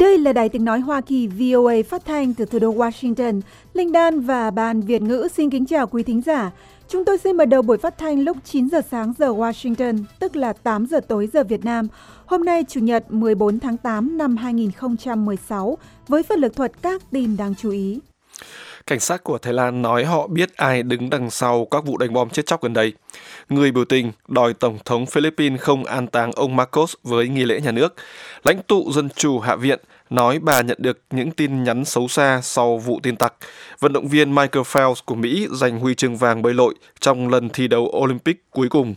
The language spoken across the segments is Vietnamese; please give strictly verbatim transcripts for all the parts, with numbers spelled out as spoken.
Đây là Đài Tiếng Nói Hoa Kỳ vê o a phát thanh từ thủ đô Washington. Linh Đan và Ban Việt ngữ xin kính chào quý thính giả. Chúng tôi xin mở đầu buổi phát thanh lúc chín giờ sáng giờ Washington, tức là tám giờ tối giờ Việt Nam. Hôm nay Chủ nhật mười bốn tháng tám năm hai nghìn không trăm mười sáu với phần lược thuật các tin đáng chú ý. Cảnh sát của Thái Lan nói họ biết ai đứng đằng sau các vụ đánh bom chết chóc gần đây. Người biểu tình đòi Tổng thống Philippines không an táng ông Marcos với nghi lễ nhà nước. Lãnh tụ Dân chủ Hạ viện nói bà nhận được những tin nhắn xấu xa sau vụ tin tặc. Vận động viên Michael Phelps của Mỹ giành huy chương vàng bơi lội trong lần thi đấu Olympic cuối cùng.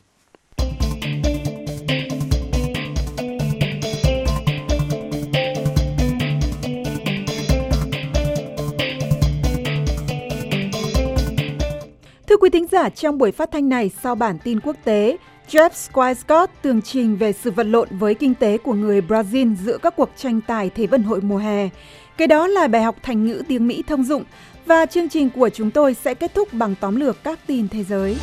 Thưa quý thính giả, trong buổi phát thanh này, sau bản tin quốc tế, Jeff Squire tường trình về sự vật lộn với kinh tế của người Brazil giữa các cuộc tranh tài Thế vận hội mùa hè. Cái đó là bài học thành ngữ tiếng Mỹ thông dụng, và chương trình của chúng tôi sẽ kết thúc bằng tóm lược các tin thế giới.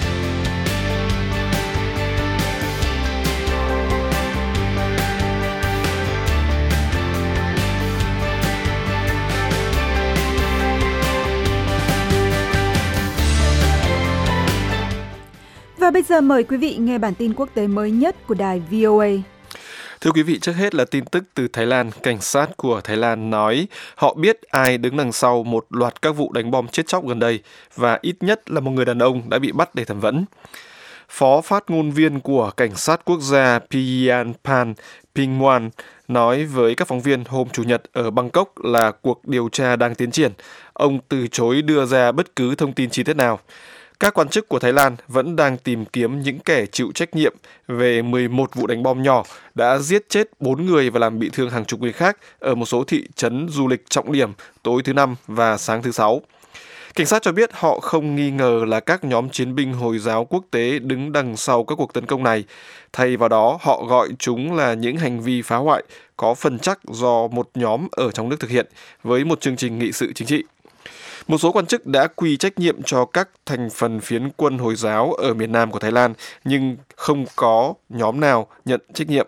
Và bây giờ mời quý vị nghe bản tin quốc tế mới nhất của đài vê o a. Thưa quý vị, trước hết là tin tức từ Thái Lan. Cảnh sát của Thái Lan nói họ biết ai đứng đằng sau một loạt các vụ đánh bom chết chóc gần đây và ít nhất là một người đàn ông đã bị bắt để thẩm vấn. Phó phát ngôn viên của Cảnh sát quốc gia Phithianpan Phitngwan nói với các phóng viên hôm Chủ nhật ở Bangkok là cuộc điều tra đang tiến triển. Ông từ chối đưa ra bất cứ thông tin chi tiết nào. Các quan chức của Thái Lan vẫn đang tìm kiếm những kẻ chịu trách nhiệm về mười một vụ đánh bom nhỏ đã giết chết bốn người và làm bị thương hàng chục người khác ở một số thị trấn du lịch trọng điểm tối thứ Năm và sáng thứ Sáu. Cảnh sát cho biết họ không nghi ngờ là các nhóm chiến binh Hồi giáo quốc tế đứng đằng sau các cuộc tấn công này. Thay vào đó, họ gọi chúng là những hành vi phá hoại có phần chắc do một nhóm ở trong nước thực hiện với một chương trình nghị sự chính trị. Một số quan chức đã quy trách nhiệm cho các thành phần phiến quân Hồi giáo ở miền Nam của Thái Lan, nhưng không có nhóm nào nhận trách nhiệm.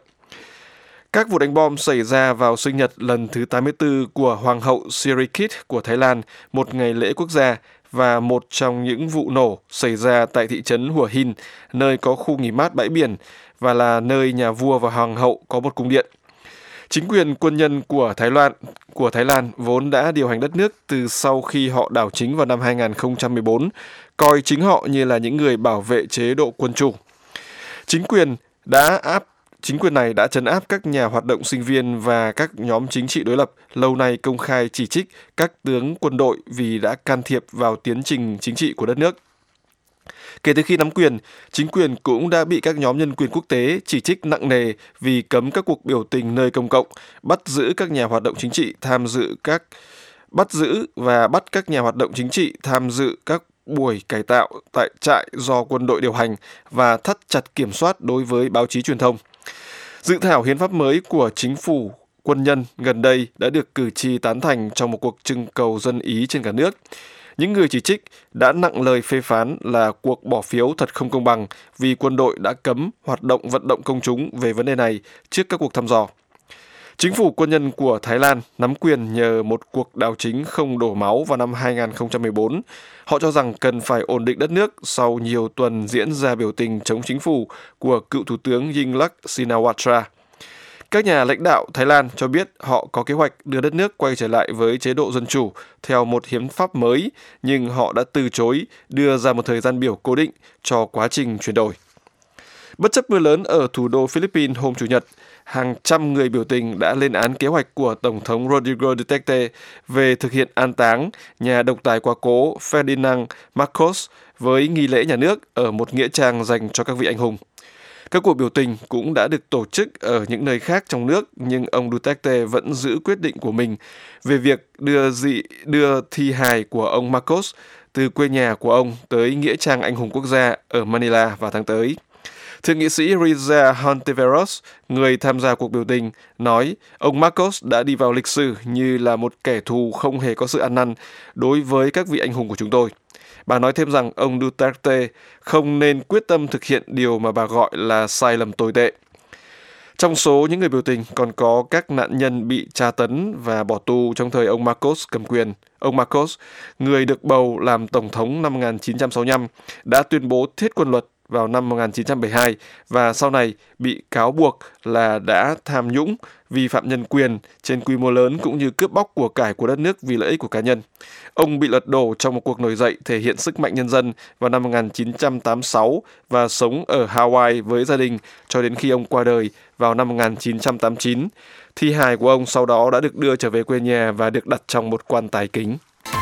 Các vụ đánh bom xảy ra vào sinh nhật lần thứ tám mươi tư của Hoàng hậu Sirikit của Thái Lan, một ngày lễ quốc gia, và một trong những vụ nổ xảy ra tại thị trấn Hua Hin, nơi có khu nghỉ mát bãi biển và là nơi nhà vua và hoàng hậu có một cung điện. Chính quyền quân nhân của Thái Lan của Thái Lan vốn đã điều hành đất nước từ sau khi họ đảo chính vào năm hai nghìn không trăm mười bốn, coi chính họ như là những người bảo vệ chế độ quân chủ. Chính quyền đã áp chính quyền này đã trấn áp các nhà hoạt động sinh viên và các nhóm chính trị đối lập lâu nay công khai chỉ trích các tướng quân đội vì đã can thiệp vào tiến trình chính trị của đất nước. Kể từ khi nắm quyền, chính quyền cũng đã bị các nhóm nhân quyền quốc tế chỉ trích nặng nề vì cấm các cuộc biểu tình nơi công cộng, bắt giữ các nhà hoạt động chính trị tham dự các bắt giữ và bắt các nhà hoạt động chính trị tham dự các buổi cải tạo tại trại do quân đội điều hành và thắt chặt kiểm soát đối với báo chí truyền thông. Dự thảo hiến pháp mới của chính phủ quân nhân gần đây đã được cử tri tán thành trong một cuộc trưng cầu dân ý trên cả nước. Những người chỉ trích đã nặng lời phê phán là cuộc bỏ phiếu thật không công bằng vì quân đội đã cấm hoạt động vận động công chúng về vấn đề này trước các cuộc thăm dò. Chính phủ quân nhân của Thái Lan nắm quyền nhờ một cuộc đảo chính không đổ máu vào năm hai nghìn không trăm mười bốn. Họ cho rằng cần phải ổn định đất nước sau nhiều tuần diễn ra biểu tình chống chính phủ của cựu Thủ tướng Yingluck Shinawatra. Các nhà lãnh đạo Thái Lan cho biết họ có kế hoạch đưa đất nước quay trở lại với chế độ dân chủ theo một hiến pháp mới, nhưng họ đã từ chối đưa ra một thời gian biểu cố định cho quá trình chuyển đổi. Bất chấp mưa lớn ở thủ đô Philippines hôm Chủ nhật, hàng trăm người biểu tình đã lên án kế hoạch của Tổng thống Rodrigo Duterte về thực hiện an táng nhà độc tài quá cố Ferdinand Marcos với nghi lễ nhà nước ở một nghĩa trang dành cho các vị anh hùng. Các cuộc biểu tình cũng đã được tổ chức ở những nơi khác trong nước, nhưng ông Duterte vẫn giữ quyết định của mình về việc đưa, dị, đưa thi hài của ông Marcos từ quê nhà của ông tới Nghĩa trang Anh hùng quốc gia ở Manila vào tháng tới. Thượng nghị sĩ Riza Hontiveros, người tham gia cuộc biểu tình, nói ông Marcos đã đi vào lịch sử như là một kẻ thù không hề có sự ăn năn đối với các vị anh hùng của chúng tôi. Bà nói thêm rằng ông Duterte không nên quyết tâm thực hiện điều mà bà gọi là sai lầm tồi tệ. Trong số những người biểu tình còn có các nạn nhân bị tra tấn và bỏ tù trong thời ông Marcos cầm quyền. Ông Marcos, người được bầu làm tổng thống năm một nghìn chín trăm sáu mươi lăm, đã tuyên bố thiết quân luật vào năm một nghìn chín trăm bảy mươi hai và sau này bị cáo buộc là đã tham nhũng, vi phạm nhân quyền trên quy mô lớn cũng như cướp bóc của cải của đất nước vì lợi ích của cá nhân. Ông bị lật đổ trong một cuộc nổi dậy thể hiện sức mạnh nhân dân vào năm một nghìn chín trăm tám mươi sáu và sống ở Hawaii với gia đình cho đến khi ông qua đời vào năm một nghìn chín trăm tám mươi chín. Thi hài của ông sau đó đã được đưa trở về quê nhà và được đặt trong một quan tài kính.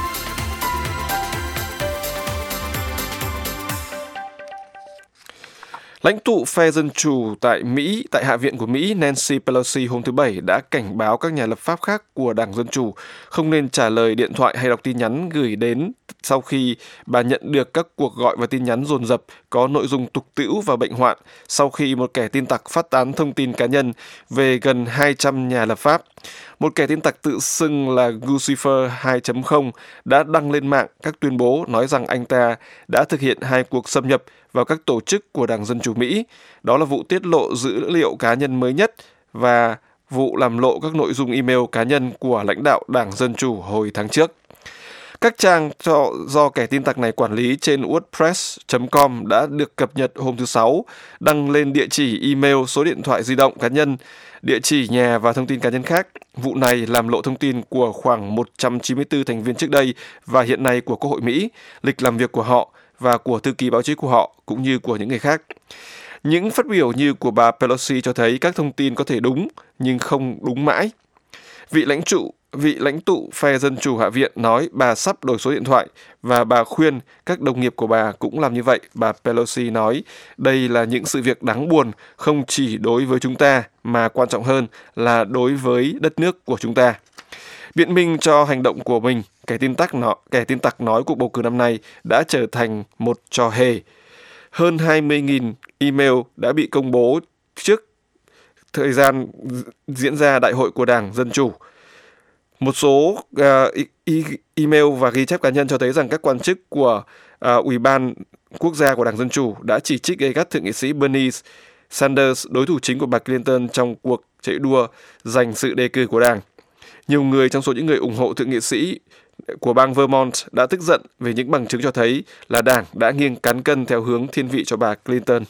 Lãnh tụ phe Dân Chủ tại Mỹ, tại Hạ viện của Mỹ, Nancy Pelosi hôm thứ Bảy đã cảnh báo các nhà lập pháp khác của Đảng Dân Chủ không nên trả lời điện thoại hay đọc tin nhắn gửi đến sau khi bà nhận được các cuộc gọi và tin nhắn dồn dập có nội dung tục tĩu và bệnh hoạn sau khi một kẻ tin tặc phát tán thông tin cá nhân về gần hai trăm nhà lập pháp. Một kẻ tin tặc tự xưng là Guccifer hai chấm không đã đăng lên mạng các tuyên bố nói rằng anh ta đã thực hiện hai cuộc xâm nhập vào các tổ chức của Đảng Dân Chủ Mỹ. Đó là vụ tiết lộ dữ liệu cá nhân mới nhất và vụ làm lộ các nội dung email cá nhân của lãnh đạo Đảng Dân Chủ hồi tháng trước. Các trang do, do kẻ tin tặc này quản lý trên wordpress chấm com đã được cập nhật hôm thứ Sáu, đăng lên địa chỉ email, số điện thoại di động cá nhân, địa chỉ nhà và thông tin cá nhân khác. Vụ này làm lộ thông tin của khoảng một trăm chín mươi tư thành viên trước đây và hiện nay của Quốc hội Mỹ, lịch làm việc của họ và của thư ký báo chí của họ, cũng như của những người khác. Những phát biểu như của bà Pelosi cho thấy các thông tin có thể đúng, nhưng không đúng mãi. Vị lãnh tụ, vị lãnh tụ phe Dân Chủ Hạ viện nói bà sắp đổi số điện thoại và bà khuyên các đồng nghiệp của bà cũng làm như vậy. Bà Pelosi nói đây là những sự việc đáng buồn không chỉ đối với chúng ta mà quan trọng hơn là đối với đất nước của chúng ta. Biện minh cho hành động của mình, kẻ tin tặc nó, kẻ tin tặc nói cuộc bầu cử năm nay đã trở thành một trò hề. Hơn hai mươi nghìn email đã bị công bố trước thời gian diễn ra đại hội của Đảng Dân Chủ. Một số uh, e- email và ghi chép cá nhân cho thấy rằng các quan chức của uh, Ủy ban Quốc gia của Đảng Dân Chủ đã chỉ trích gay gắt thượng nghị sĩ Bernie Sanders, đối thủ chính của bà Clinton trong cuộc chạy đua giành sự đề cử của Đảng. Nhiều người trong số những người ủng hộ thượng nghị sĩ của bang Vermont đã tức giận về những bằng chứng cho thấy là Đảng đã nghiêng cán cân theo hướng thiên vị cho bà Clinton.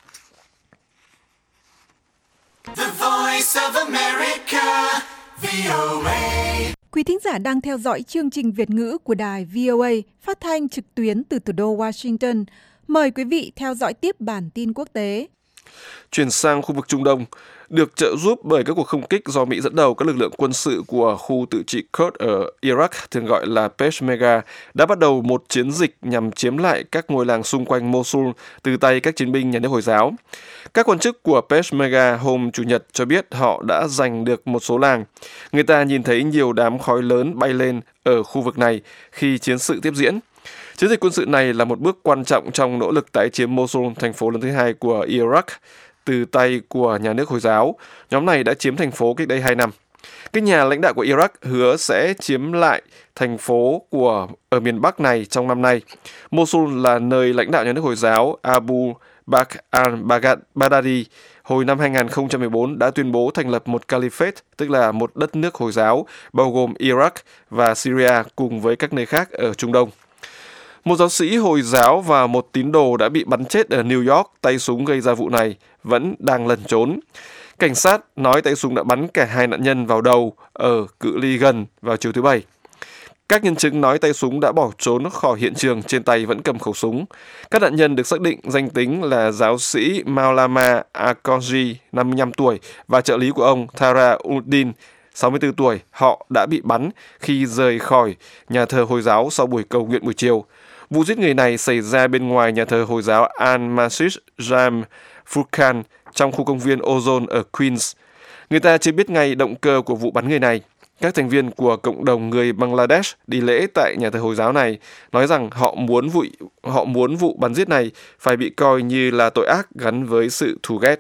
The Voice of America, vê o a. Quý thính giả đang theo dõi chương trình Việt ngữ của đài vê o a phát thanh trực tuyến từ thủ đô Washington. Mời quý vị theo dõi tiếp bản tin quốc tế. Chuyển sang khu vực Trung Đông, được trợ giúp bởi các cuộc không kích do Mỹ dẫn đầu, các lực lượng quân sự của khu tự trị Kurd ở Iraq, thường gọi là Peshmerga, đã bắt đầu một chiến dịch nhằm chiếm lại các ngôi làng xung quanh Mosul từ tay các chiến binh nhà nước Hồi giáo. Các quan chức của Peshmerga hôm Chủ nhật cho biết họ đã giành được một số làng. Người ta nhìn thấy nhiều đám khói lớn bay lên ở khu vực này khi chiến sự tiếp diễn. Chiến dịch quân sự này là một bước quan trọng trong nỗ lực tái chiếm Mosul, thành phố lớn thứ hai của Iraq, từ tay của nhà nước Hồi giáo. Nhóm này đã chiếm thành phố cách đây hai năm. Các nhà lãnh đạo của Iraq hứa sẽ chiếm lại thành phố của ở miền Bắc này trong năm nay. Mosul là nơi lãnh đạo nhà nước Hồi giáo Abu Bakr al-Baghdadi hồi năm hai nghìn không trăm mười bốn đã tuyên bố thành lập một caliphate, tức là một đất nước Hồi giáo, bao gồm Iraq và Syria cùng với các nơi khác ở Trung Đông. Một giáo sĩ Hồi giáo và một tín đồ đã bị bắn chết ở New York, tay súng gây ra vụ này vẫn đang lẩn trốn. Cảnh sát nói tay súng đã bắn cả hai nạn nhân vào đầu ở cự ly gần vào chiều thứ Bảy. Các nhân chứng nói tay súng đã bỏ trốn khỏi hiện trường, trên tay vẫn cầm khẩu súng. Các nạn nhân được xác định danh tính là giáo sĩ Maulama Akonji, năm mươi lăm tuổi, và trợ lý của ông Tara Uddin, sáu mươi tư tuổi. Họ đã bị bắn khi rời khỏi nhà thờ Hồi giáo sau buổi cầu nguyện buổi chiều. Vụ giết người này xảy ra bên ngoài nhà thờ Hồi giáo Al-Masjid Jam Furqan trong khu công viên Ozone ở Queens. Người ta chưa biết ngay động cơ của vụ bắn người này. Các thành viên của cộng đồng người Bangladesh đi lễ tại nhà thờ Hồi giáo này nói rằng họ muốn vụ, họ muốn vụ bắn giết này phải bị coi như là tội ác gắn với sự thù ghét.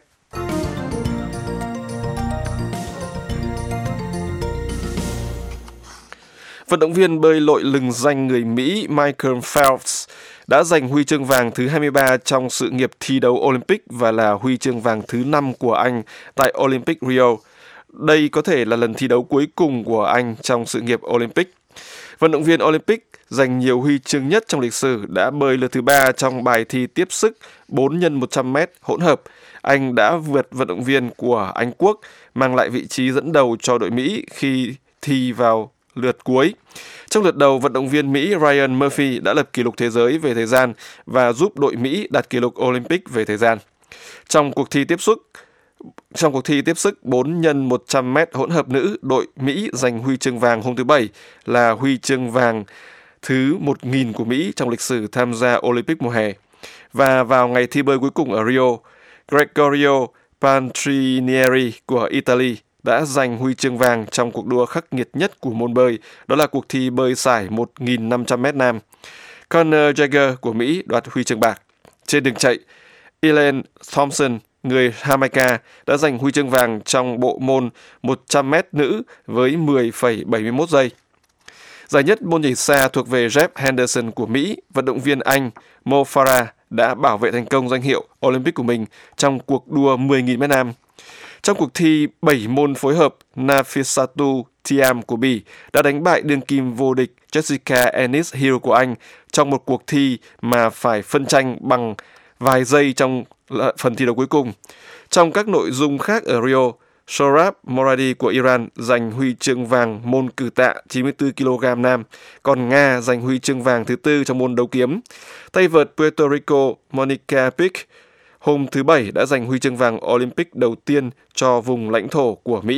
Vận động viên bơi lội lừng danh người Mỹ Michael Phelps đã giành huy chương vàng thứ hai mươi ba trong sự nghiệp thi đấu Olympic và là huy chương vàng thứ năm của anh tại Olympic Rio. Đây có thể là lần thi đấu cuối cùng của anh trong sự nghiệp Olympic. Vận động viên Olympic giành nhiều huy chương nhất trong lịch sử đã bơi lượt thứ ba trong bài thi tiếp sức bốn nhân một trăm mét hỗn hợp. Anh đã vượt vận động viên của Anh Quốc, mang lại vị trí dẫn đầu cho đội Mỹ khi thi vào lượt cuối. Trong lượt đầu, vận động viên Mỹ Ryan Murphy đã lập kỷ lục thế giới về thời gian và giúp đội Mỹ đạt kỷ lục Olympic về thời gian. Trong cuộc thi tiếp sức, Trong cuộc thi tiếp sức bốn nhân một trăm mét hỗn hợp nữ, đội Mỹ giành huy chương vàng hôm thứ Bảy, là huy chương vàng thứ một nghìn của Mỹ trong lịch sử tham gia Olympic mùa hè. Và vào ngày thi bơi cuối cùng ở Rio, Gregorio Pantrinieri của Italy đã giành huy chương vàng trong cuộc đua khắc nghiệt nhất của môn bơi, đó là cuộc thi bơi sải một nghìn năm trăm mét nam. Conor Jagger của Mỹ đoạt huy chương bạc. Trên đường chạy, Elaine Thompson, người Jamaica, đã giành huy chương vàng trong bộ môn một trăm mét nữ với mười phẩy bảy mươi mốt giây. Giải nhất môn nhảy xa thuộc về Jeff Henderson của Mỹ, vận động viên Anh Mo Farah đã bảo vệ thành công danh hiệu Olympic của mình trong cuộc đua mười nghìn mét nam. Trong cuộc thi bảy môn phối hợp, Nafissatou Thiam của Bỉ đã đánh bại đương kim vô địch Jessica Ennis-Hill của Anh trong một cuộc thi mà phải phân tranh bằng vài giây trong phần thi đấu cuối cùng. Trong các nội dung khác ở Rio, Sohrab Moradi của Iran giành huy chương vàng môn cử tạ chín mươi tư ki lô gam nam, còn Nga giành huy chương vàng thứ tư trong môn đấu kiếm. Tay vợt Puerto Rico Monica Pic hôm thứ Bảy đã giành huy chương vàng Olympic đầu tiên cho vùng lãnh thổ của Mỹ.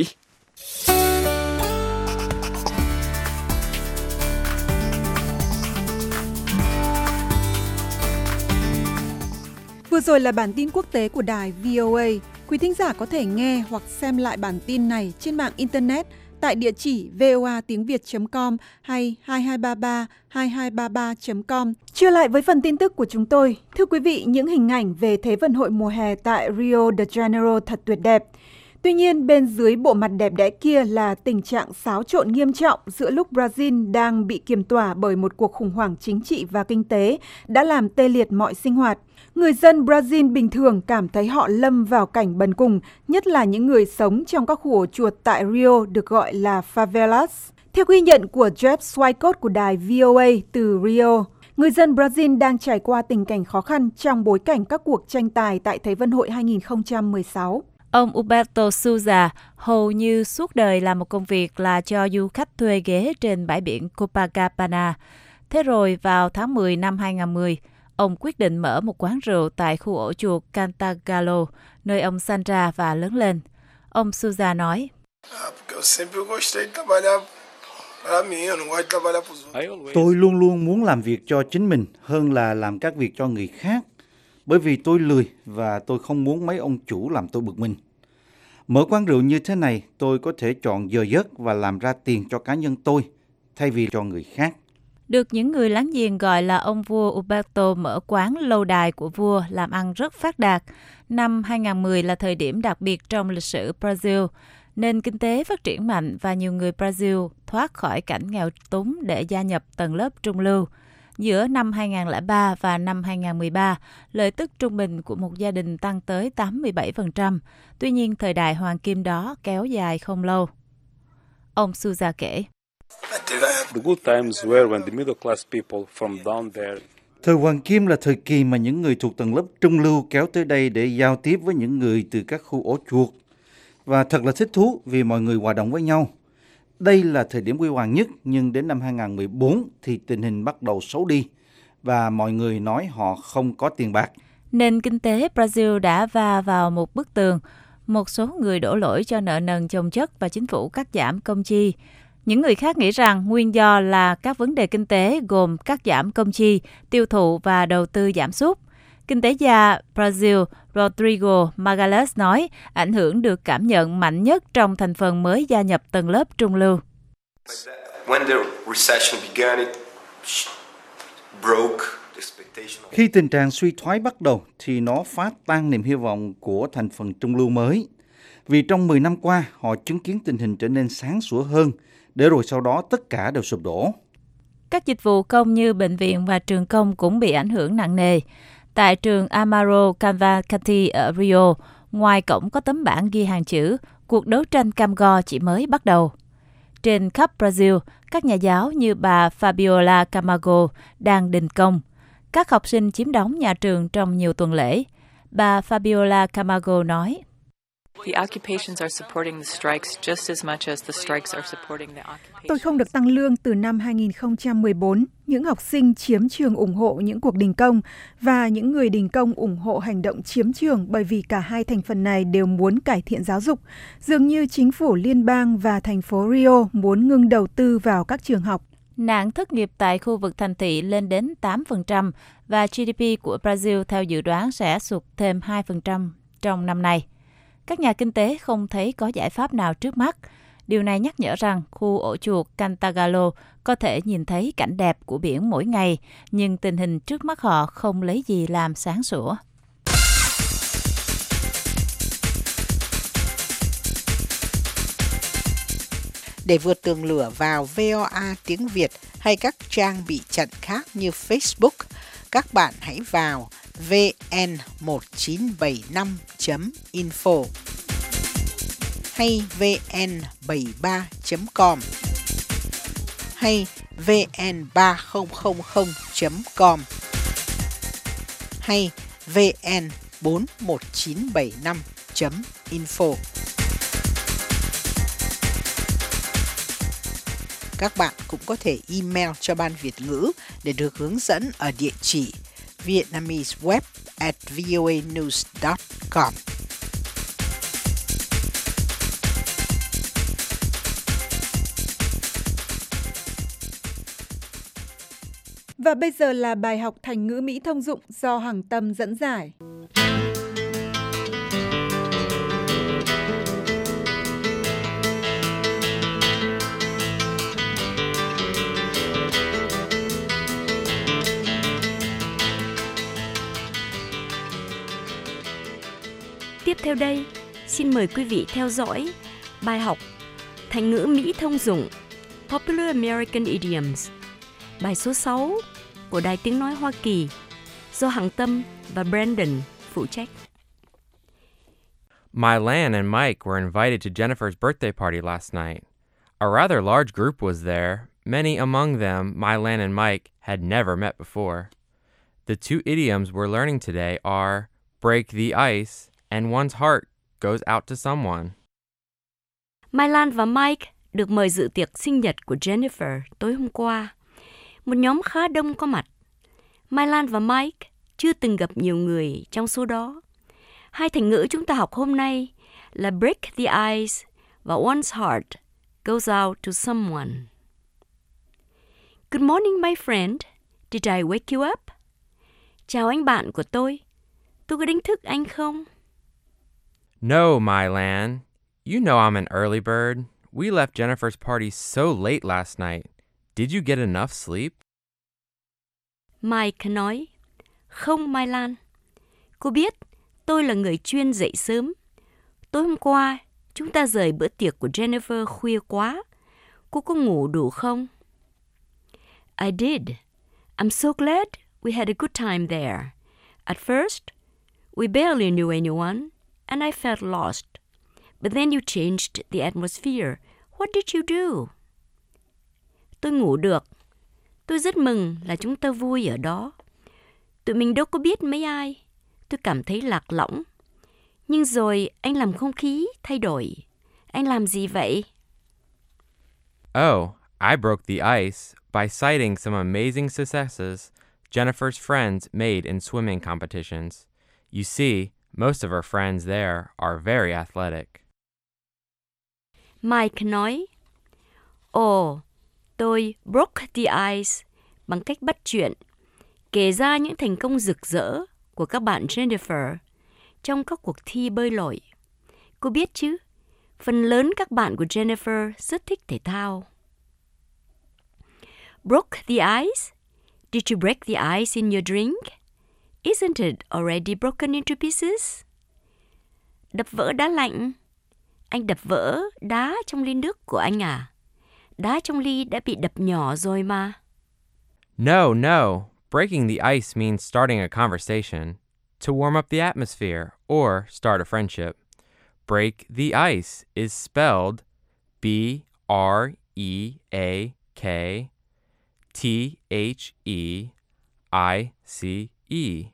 Vừa rồi là bản tin quốc tế của đài vê o a. Quý thính giả có thể nghe hoặc xem lại bản tin này trên mạng Internet tại địa chỉ voa tiếng việt chấm com hay hai hai ba ba hai hai ba ba chấm com. Trở lại với phần tin tức của chúng tôi. Thưa quý vị, những hình ảnh về Thế vận hội mùa hè tại Rio de Janeiro thật tuyệt đẹp. Tuy nhiên, bên dưới bộ mặt đẹp đẽ kia là tình trạng xáo trộn nghiêm trọng giữa lúc Brazil đang bị kiềm tỏa bởi một cuộc khủng hoảng chính trị và kinh tế đã làm tê liệt mọi sinh hoạt. Người dân Brazil bình thường cảm thấy họ lâm vào cảnh bần cùng, nhất là những người sống trong các khu ổ chuột tại Rio được gọi là favelas. Theo ghi nhận của Jeff Swicott của đài vê o a từ Rio, người dân Brazil đang trải qua tình cảnh khó khăn trong bối cảnh các cuộc tranh tài tại Thế vận hội hai không một sáu. Ông Humberto Souza hầu như suốt đời làm một công việc là cho du khách thuê ghế trên bãi biển Copacabana. Thế rồi vào tháng mười năm hai không một không, ông quyết định mở một quán rượu tại khu ổ chuột Cantagalo, nơi ông sinh ra và lớn lên. Ông Souza nói, tôi luôn luôn muốn làm việc cho chính mình hơn là làm các việc cho người khác, bởi vì tôi lười và tôi không muốn mấy ông chủ làm tôi bực mình. Mở quán rượu như thế này, tôi có thể chọn giờ giấc và làm ra tiền cho cá nhân tôi, thay vì cho người khác. Được những người láng giềng gọi là ông vua Humberto mở quán lâu đài của vua, làm ăn rất phát đạt. Năm hai không một không là thời điểm đặc biệt trong lịch sử Brazil. Nền kinh tế phát triển mạnh và nhiều người Brazil thoát khỏi cảnh nghèo túng để gia nhập tầng lớp trung lưu. Giữa năm hai không không ba và năm hai không một ba, lợi tức trung bình của một gia đình tăng tới tám mươi bảy phần trăm. Tuy nhiên, thời đại hoàng kim đó kéo dài không lâu. Ông Souza kể, thời hoàng kim là thời kỳ mà những người thuộc tầng lớp trung lưu kéo tới đây để giao tiếp với những người từ các khu ổ chuột. Và thật là thích thú vì mọi người hòa đồng với nhau. Đây là thời điểm huy hoàng nhất, nhưng đến năm hai không một bốn thì tình hình bắt đầu xấu đi và mọi người nói họ không có tiền bạc. Nền kinh tế Brazil đã va vào một bức tường. Một số người đổ lỗi cho nợ nần chồng chất và chính phủ cắt giảm công chi. Những người khác nghĩ rằng nguyên do là các vấn đề kinh tế gồm cắt giảm công chi, tiêu thụ và đầu tư giảm sút. Kinh tế gia Brazil Rodrigo Magalhães nói ảnh hưởng được cảm nhận mạnh nhất trong thành phần mới gia nhập tầng lớp trung lưu. Khi tình trạng suy thoái bắt đầu thì nó phá tan niềm hy vọng của thành phần trung lưu mới. Vì trong mười năm qua họ chứng kiến tình hình trở nên sáng sủa hơn, để rồi sau đó tất cả đều sụp đổ. Các dịch vụ công như bệnh viện và trường công cũng bị ảnh hưởng nặng nề. Tại trường Amaro Cavalcanti ở Rio, ngoài cổng có tấm bảng ghi hàng chữ, cuộc đấu tranh cam go chỉ mới bắt đầu. Trên khắp Brazil, các nhà giáo như bà Fabiola Camargo đang đình công. Các học sinh chiếm đóng nhà trường trong nhiều tuần lễ. Bà Fabiola Camargo nói, Tôi không được tăng lương từ năm hai nghìn không trăm mười bốn. Những học sinh chiếm trường ủng hộ những cuộc đình công và những người đình công ủng hộ hành động chiếm trường bởi vì cả hai thành phần này đều muốn cải thiện giáo dục. Dường như chính phủ liên bang và thành phố Rio muốn ngừng đầu tư vào các trường học. Nạn thất nghiệp tại khu vực thành thị lên đến tám phần trăm và giê đê pê của Brazil theo dự đoán sẽ sụt thêm hai phần trăm trong năm nay. Các nhà kinh tế không thấy có giải pháp nào trước mắt. Điều này nhắc nhở rằng khu ổ chuột Cantagalo có thể nhìn thấy cảnh đẹp của biển mỗi ngày, nhưng tình hình trước mắt họ không lấy gì làm sáng sủa. Để vượt tường lửa vào vê o a tiếng Việt hay các trang bị chặn khác như Facebook, các bạn hãy vào vê en một chín bảy năm chấm info hay vê en bảy ba chấm com hay vê en ba không không không chấm com hay vê en bốn một chín bảy năm chấm info. Các bạn cũng có thể email cho Ban Việt ngữ để được hướng dẫn ở địa chỉ vietnameseweb at voanews dot com. Và bây giờ là bài học thành ngữ Mỹ thông dụng do Hằng Tâm dẫn giải. Tiếp theo đây, xin mời quý vị theo dõi bài học thành ngữ Mỹ thông dụng Popular American Idioms, bài số sáu của Đài Tiếng Nói Hoa Kỳ do Hằng Tâm và Brandon phụ trách. Mylan and Mike were invited to Jennifer's birthday party last night. A rather large group was there. Many among them Mylan and Mike had never met before. The two idioms we're learning today are break the ice and one's heart goes out to someone. Mylan và Mike được mời dự tiệc sinh nhật của Jennifer tối hôm qua. Một nhóm khá đông có mặt. Mylan và Mike chưa từng gặp nhiều người trong số đó. Hai thành ngữ chúng ta học hôm nay là break the ice và one's heart goes out to someone. Good morning, my friend. Did I wake you up? Chào anh bạn của tôi. Tôi có đánh thức anh không? No, Mylan. You know I'm an early bird. We left Jennifer's party so late last night. Did you get enough sleep? Mike nói, không Mylan. Cô biết tôi là người chuyên dậy sớm. Tối hôm qua, chúng ta rời bữa tiệc của Jennifer khuya quá. Cô có ngủ đủ không? I did. I'm so glad we had a good time there. At first, we barely knew anyone, and I felt lost. But then you changed the atmosphere. What did you do? Tôi ngủ được. Tôi rất mừng là chúng ta vui ở đó. Tụi mình đâu có biết mấy ai. Tôi cảm thấy lạc lõng. Nhưng rồi anh làm không khí thay đổi. Anh làm gì vậy? Oh, I broke the ice by citing some amazing successes Jennifer's friends made in swimming competitions. You see, most of her friends there are very athletic. Mike nói, Ồ, tôi broke the ice bằng cách bắt chuyện, kể ra những thành công rực rỡ của các bạn Jennifer trong các cuộc thi bơi lội. Cô biết chứ, phần lớn các bạn của Jennifer rất thích thể thao. Broke the ice? Did you break the ice in your drink? Isn't it already broken into pieces? Đập vỡ đá lạnh. Anh đập vỡ đá trong ly nước của anh à? Đá trong ly đã bị đập nhỏ rồi mà. No, no. Breaking the ice means starting a conversation, to warm up the atmosphere, or start a friendship. Break the ice is spelled B R E A K T H E I C E.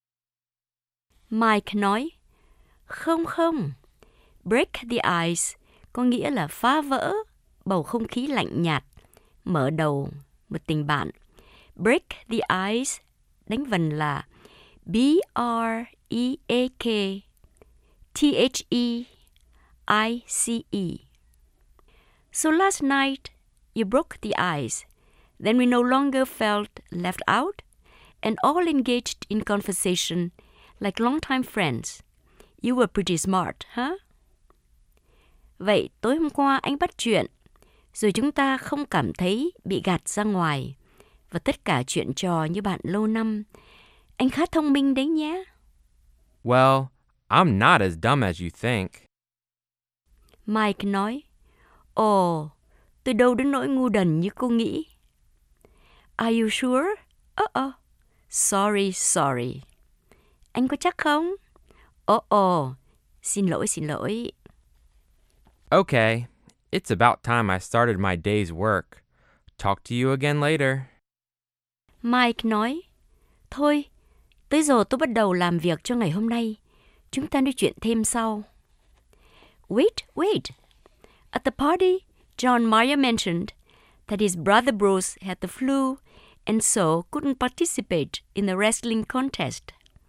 Mike nói, không không, break the ice có nghĩa là phá vỡ bầu không khí lạnh nhạt, mở đầu một tình bạn. Break the ice đánh vần là B R E A K T H E I C E. So last night you broke the ice. Then we no longer felt left out and all engaged in conversation like longtime friends. You were pretty smart, huh? Vậy tối hôm qua anh bắt chuyện, rồi chúng ta không cảm thấy bị gạt ra ngoài, và tất cả chuyện trò như bạn lâu năm. Anh khá thông minh đấy nhé. Well, I'm not as dumb as you think. Mike nói, ồ, tôi đâu đến nỗi ngu đần như cô nghĩ. Are you sure? Uh-oh. Sorry, sorry. Anh có chắc không? Oh oh, xin lỗi, xin lỗi. Okay, it's about time I started my day's work. Talk to you again later. Mike nói, thôi, tới giờ tôi bắt đầu làm việc cho ngày hôm nay. Chúng ta nói chuyện thêm sau. Wait, wait. At the party, John Mayer mentioned that his brother Bruce had the flu and so couldn't participate in the wrestling contest.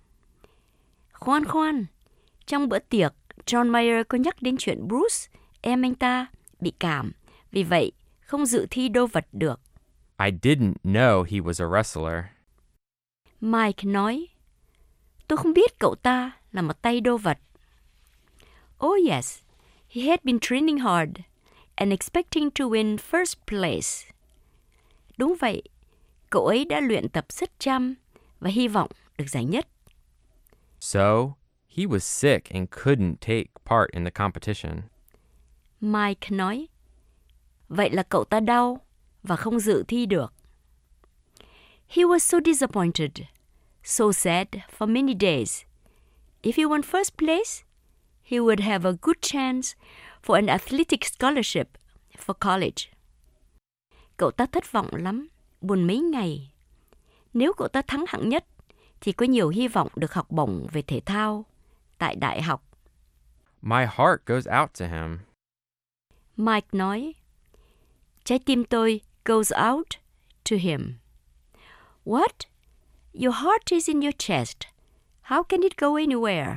Khoan khoan, trong bữa tiệc, John Mayer có nhắc đến chuyện Bruce, em anh ta, bị cảm, vì vậy không dự thi đô vật được. I didn't know he was a wrestler. Mike nói, tôi không biết cậu ta là một tay đô vật. Oh yes, he had been training hard and expecting to win first place. Đúng vậy, cậu ấy đã luyện tập rất chăm và hy vọng được giải nhất. So, he was sick and couldn't take part in the competition. Mike nói, vậy là cậu ta đau và không dự thi được. He was so disappointed, so sad for many days. If he won first place, he would have a good chance for an athletic scholarship for college. Cậu ta thất vọng lắm, buồn mấy ngày. Nếu cậu ta thắng hạng nhất, thì có nhiều hy vọng được học bổng về thể thao tại đại học. My heart goes out to him. Mike nói, trái tim tôi goes out to him. What? Your heart is in your chest. How can it go anywhere?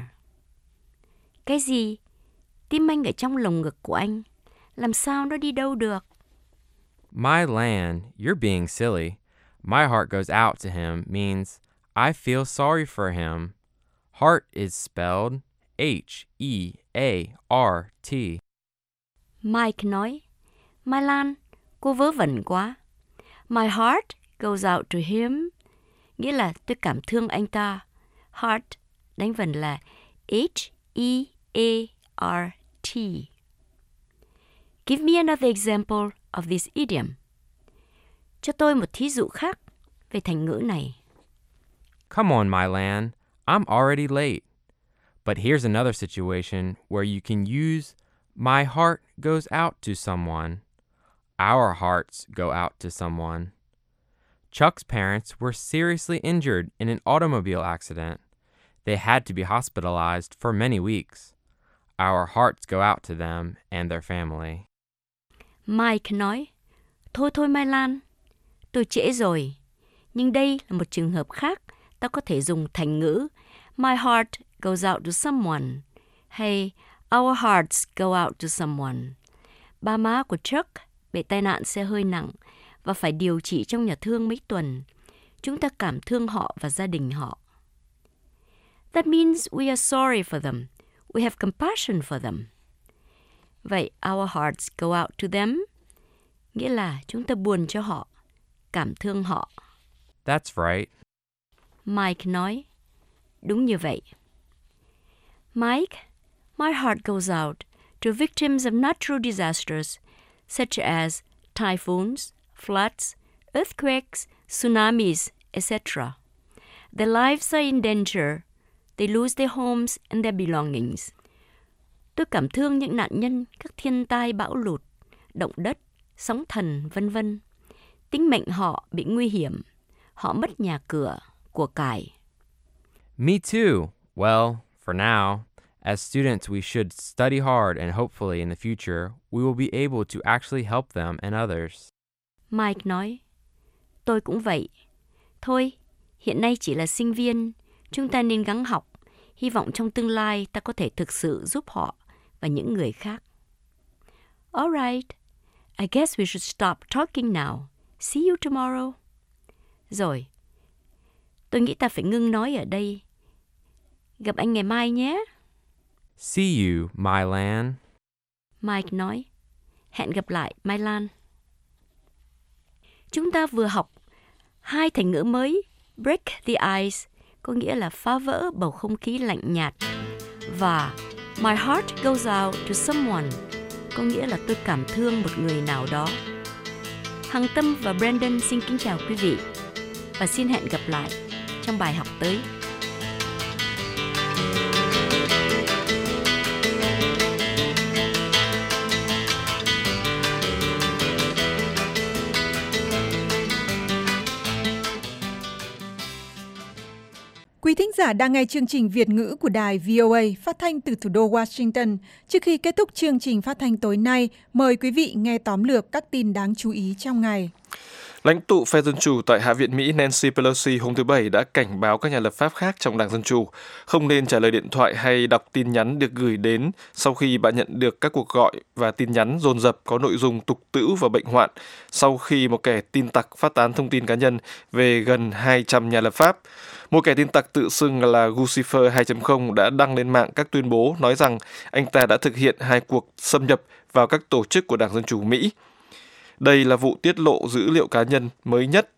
Cái gì? Tim anh ở trong lồng ngực của anh. Làm sao nó đi đâu được? My land, you're being silly. My heart goes out to him means I feel sorry for him. Heart is spelled H E A R T. Mike nói, Mai Lan, cô vớ vẩn quá. My heart goes out to him, nghĩa là tôi cảm thương anh ta. Heart đánh vần là H E A R T. Give me another example of this idiom. Cho tôi một thí dụ khác về thành ngữ này. Come on, my Lan, I'm already late. But here's another situation where you can use my heart goes out to someone. Our hearts go out to someone. Chuck's parents were seriously injured in an automobile accident. They had to be hospitalized for many weeks. Our hearts go out to them and their family. Mike nói, thôi thôi Mai Lan, tôi trễ rồi. Nhưng đây là một trường hợp khác, ta có thể dùng thành ngữ My heart goes out to someone hay Our hearts go out to someone. Ba má của Chuck bị tai nạn xe hơi nặng và phải điều trị trong nhà thương mấy tuần. Chúng ta cảm thương họ và gia đình họ. That means we are sorry for them. We have compassion for them. Vậy our hearts go out to them, nghĩa là chúng ta buồn cho họ, cảm thương họ. That's right. Mike nói, đúng như vậy. Mike, my heart goes out to victims of natural disasters such as typhoons, floods, earthquakes, tsunamis, et cetera. Their lives are in danger. They lose their homes and their belongings. Tôi cảm thương những nạn nhân các thiên tai bão lụt, động đất, sóng thần, vân vân. Tính mệnh họ bị nguy hiểm. Họ mất nhà cửa, của cải. Me too. Well, for now, as students, we should study hard and hopefully in the future, we will be able to actually help them and others. Mike nói, tôi cũng vậy. Thôi, hiện nay chỉ là sinh viên, chúng ta nên gắng học. Hy vọng trong tương lai ta có thể thực sự giúp họ và những người khác. All right, I guess we should stop talking now. See you tomorrow. Rồi, tôi nghĩ ta phải ngưng nói ở đây. Gặp anh ngày mai nhé. See you, My Lan. Mike nói, hẹn gặp lại, Mai Lan. Chúng ta vừa học hai thành ngữ mới, break the ice, có nghĩa là phá vỡ bầu không khí lạnh nhạt, và my heart goes out to someone, có nghĩa là tôi cảm thương một người nào đó. Hằng Tâm và Brandon xin kính chào quý vị và xin hẹn gặp lại trong bài học tới. Quý thính giả đang nghe chương trình Việt ngữ của đài vê o a phát thanh từ thủ đô Washington. Trước khi kết thúc chương trình phát thanh tối nay, mời quý vị nghe tóm lược các tin đáng chú ý trong ngày. Lãnh tụ phe Dân Chủ tại Hạ viện Mỹ Nancy Pelosi hôm thứ Bảy đã cảnh báo các nhà lập pháp khác trong Đảng Dân Chủ không nên trả lời điện thoại hay đọc tin nhắn được gửi đến sau khi bà nhận được các cuộc gọi và tin nhắn dồn dập có nội dung tục tĩu và bệnh hoạn sau khi một kẻ tin tặc phát tán thông tin cá nhân về gần hai trăm nhà lập pháp. Một kẻ tin tặc tự xưng là Guccifer hai chấm không đã đăng lên mạng các tuyên bố nói rằng anh ta đã thực hiện hai cuộc xâm nhập vào các tổ chức của Đảng Dân Chủ Mỹ. Đây là vụ tiết lộ dữ liệu cá nhân mới nhất.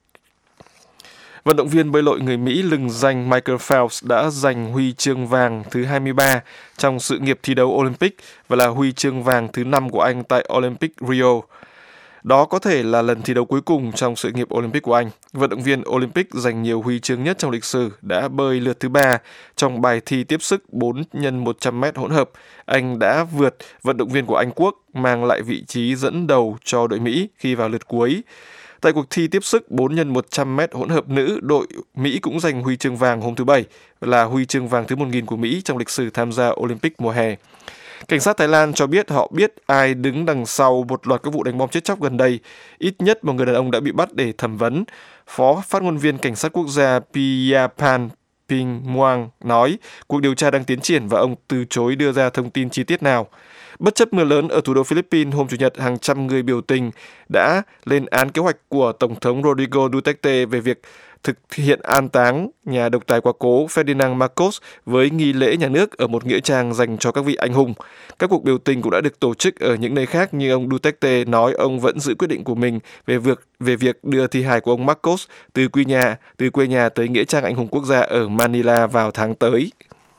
Vận động viên bơi lội người Mỹ lừng danh Michael Phelps đã giành huy chương vàng thứ hai mươi ba trong sự nghiệp thi đấu Olympic và là huy chương vàng thứ năm của anh tại Olympic Rio. Đó có thể là lần thi đấu cuối cùng trong sự nghiệp Olympic của anh. Vận động viên Olympic giành nhiều huy chương nhất trong lịch sử đã bơi lượt thứ ba trong bài thi tiếp sức bốn nhân một trăm mét hỗn hợp. Anh đã vượt vận động viên của Anh Quốc, mang lại vị trí dẫn đầu cho đội Mỹ khi vào lượt cuối. Tại cuộc thi tiếp sức bốn nhân một trăm mét hỗn hợp nữ, đội Mỹ cũng giành huy chương vàng hôm thứ Bảy, là huy chương vàng thứ một nghìn của Mỹ trong lịch sử tham gia Olympic mùa hè. Cảnh sát Thái Lan cho biết họ biết ai đứng đằng sau một loạt các vụ đánh bom chết chóc gần đây. Ít nhất một người đàn ông đã bị bắt để thẩm vấn. Phó phát ngôn viên Cảnh sát quốc gia Piyapan Pingmuang nói cuộc điều tra đang tiến triển và ông từ chối đưa ra thông tin chi tiết nào. Bất chấp mưa lớn ở thủ đô Philippines hôm Chủ nhật, hàng trăm người biểu tình đã lên án kế hoạch của Tổng thống Rodrigo Duterte về việc thực hiện an táng nhà độc tài quá cố Ferdinand Marcos với nghi lễ nhà nước ở một nghĩa trang dành cho các vị anh hùng. Các cuộc biểu tình cũng đã được tổ chức ở những nơi khác, nhưng ông Duterte nói ông vẫn giữ quyết định của mình về việc về việc đưa thi hài của ông Marcos từ quê nhà từ quê nhà tới nghĩa trang anh hùng quốc gia ở Manila vào tháng tới.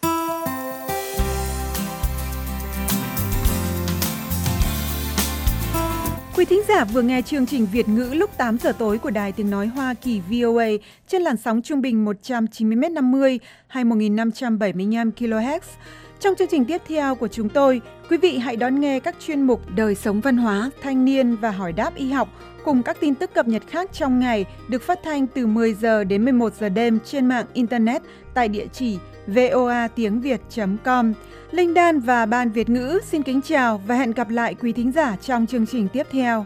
Quý thính giả vừa nghe chương trình Việt ngữ lúc tám giờ tối của Đài Tiếng Nói Hoa Kỳ vê o a trên làn sóng trung bình một trăm chín mươi mét năm mươi hay một nghìn năm trăm bảy mươi lăm ki lô héc. Trong chương trình tiếp theo của chúng tôi, quý vị hãy đón nghe các chuyên mục Đời sống văn hóa, thanh niên và hỏi đáp y học cùng các tin tức cập nhật khác trong ngày được phát thanh từ mười giờ đến mười một giờ đêm trên mạng Internet tại địa chỉ voa tiếng việt chấm com. Linh Đan và Ban Việt ngữ xin kính chào và hẹn gặp lại quý thính giả trong chương trình tiếp theo.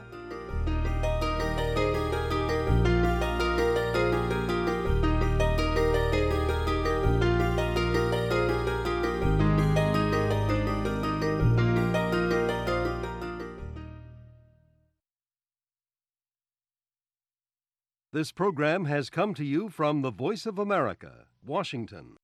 This program has come to you from the Voice of America, Washington.